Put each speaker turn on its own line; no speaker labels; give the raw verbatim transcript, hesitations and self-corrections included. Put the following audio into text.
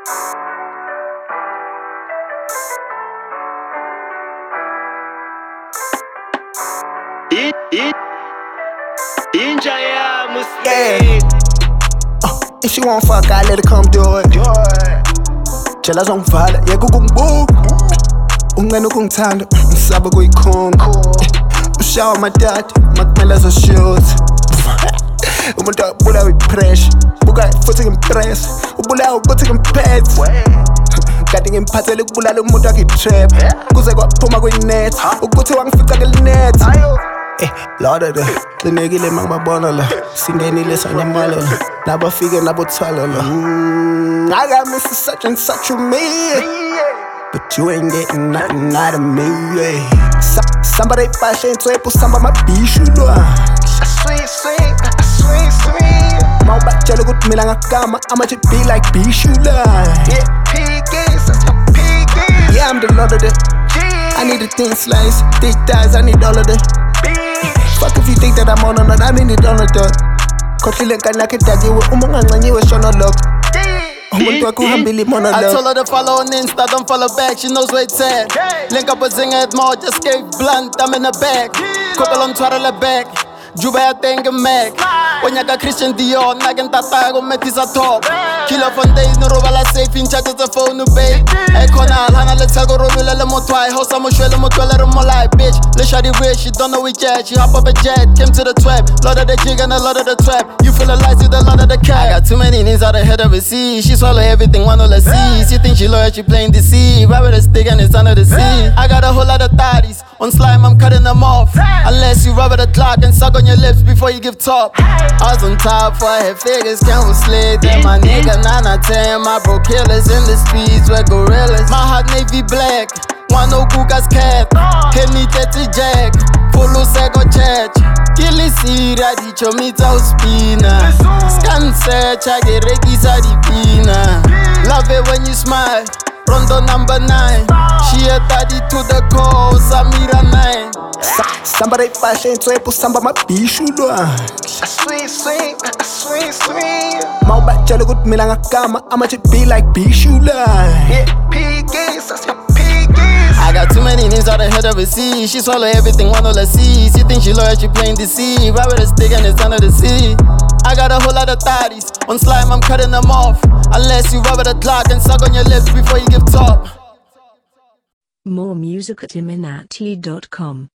Yeah. Uh, if she won't fuck, I let her come do it. Tshela zongivala, yeka ukungibuka. Ungena ukungithanda, ngisaba kuyikhona. Ushawa amadada, makumele azoshoot. Umuntu abulawa ipressure, buka futhi ngimpress. Ubulawa ukuthi ngimphethe. Kade ngimphathele ukubulala umuntu wakhe trap. Kuze kwaphuma kwinet, ukuthi wangifica ngelinet. Eh, Lord of the Linegile mangibabona la. Singenile sanyamala la. Nabafike nabothwala la. Mm, I got Mister Such and Such with me, but you ain't getting nothing out of me. Yeah. Sa somebody fashion to samba mabishu lwa. Sweet, sweet, sweet, sweet. Mawubatshela ukuthi mina ngagama, I'ma just be like bishu la. Yeah, piggies, that's your piggies. Yeah, I'm the Lord of the I need a thin slice, thick thighs, I need all of the fuck if you think that I'm on or not, I need it on the dot. Khohlile kanakhe dakiwe, uma ungancanyiwe shona lokho. Umuntu wakho uhambile monologue.
I told her to follow on Insta, don't follow back, she knows where it's at. Link up with Zinger at Mall, just gave blunt, I'm in the back. Couple on twirl back, Juba ya tenga Mac. Onyaka Christian Dior, nagen tatago metisa top. Killer from days, no robala safe in chat as a phone no bait. Ekonal, hana let's go rolula le motwai, house I'm shwele motwele mo life, bitch. Le shawty rich, she don't know we jet, she hop up a jet, came to the trap. Lot of the jig and a lot of the trap. You feel alive with a lot of the cat. I got too many needs out of head of a sea. She swallow everything, one all the sea. She think she loyal, she playing the sea. Rub with a stick and it's under the sea. I got a whole lot of thotties. On slime, I'm cutting them off. Unless you rub at the clock and suck on your lips before you give top. I was on top for I had figures, can't slid. Then my nigga nine out ten, my bro killers in the streets with gorillas. My heart navy black, one no Gugas cat. Hit me thirty jack, follow sego church. Killy seed, I teach you me to spina. Scan search, I get Reggie's adipina. Love it when you smile. Rondo number nine, she a daddy to the core, Samira nine.
Somebody fashion to samba mabishu lwa.
Sweet, sweet, sweet, sweet.
Mawubatshela ukuthi mina ngagama, I'ma just be like bishu la.
Yeah, piggies, that's your piggies. I got too many names out of head of a sea. She swallow everything, one all the seas. She think she loyal, she playing the sea. Rub with a stick and it's under the sea. I got a whole lot of thotties. On slime, I'm cutting them off. Unless you rub at the clock and suck on your lips before you give top.
More music at iminati dot com.